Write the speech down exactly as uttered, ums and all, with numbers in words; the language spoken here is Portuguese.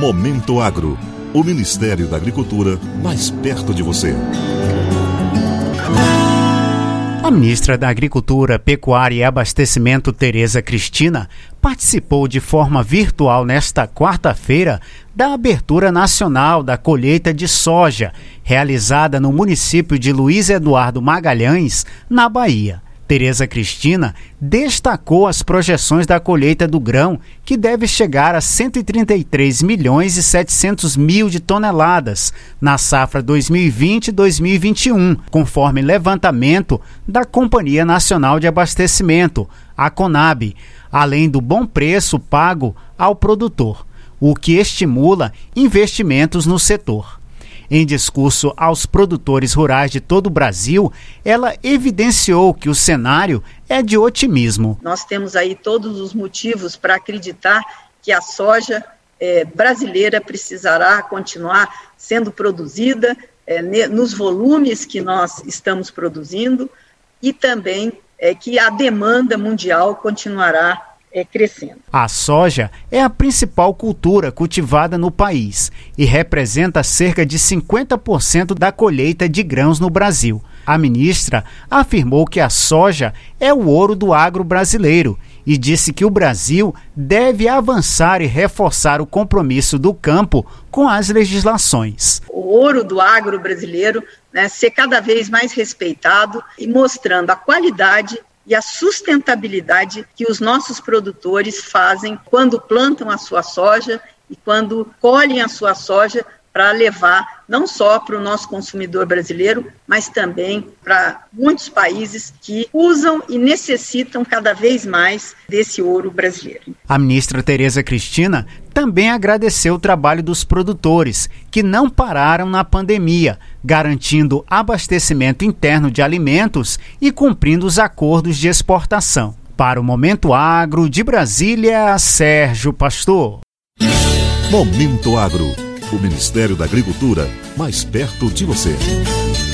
Momento Agro, o Ministério da Agricultura mais perto de você. A ministra da Agricultura, Pecuária e Abastecimento, Tereza Cristina, participou de forma virtual nesta quarta-feira da abertura nacional da colheita de soja, realizada no município de Luiz Eduardo Magalhães, na Bahia. Tereza Cristina destacou as projeções da colheita do grão, que deve chegar a cento e trinta e três milhões e setecentos mil de toneladas na safra dois mil e vinte e dois mil e vinte e um, conforme levantamento da Companhia Nacional de Abastecimento, a CONAB, além do bom preço pago ao produtor, o que estimula investimentos no setor. Em discurso aos produtores rurais de todo o Brasil, ela evidenciou que o cenário é de otimismo. Nós temos aí todos os motivos para acreditar que a soja é, brasileira precisará continuar sendo produzida é, ne, nos volumes que nós estamos produzindo e também é, que a demanda mundial continuará É crescendo. A soja é a principal cultura cultivada no país e representa cerca de cinquenta por cento da colheita de grãos no Brasil. A ministra afirmou que a soja é o ouro do agro brasileiro e disse que o Brasil deve avançar e reforçar o compromisso do campo com as legislações. O ouro do agro brasileiro, né, ser cada vez mais respeitado e mostrando a qualidade e a sustentabilidade que os nossos produtores fazem quando plantam a sua soja e quando colhem a sua soja para levar não só para o nosso consumidor brasileiro, mas também para muitos países que usam e necessitam cada vez mais desse ouro brasileiro. A ministra Tereza Cristina também agradeceu o trabalho dos produtores, que não pararam na pandemia, garantindo abastecimento interno de alimentos e cumprindo os acordos de exportação. Para o Momento Agro, de Brasília, Sérgio Pastor. Momento Agro, o Ministério da Agricultura mais perto de você.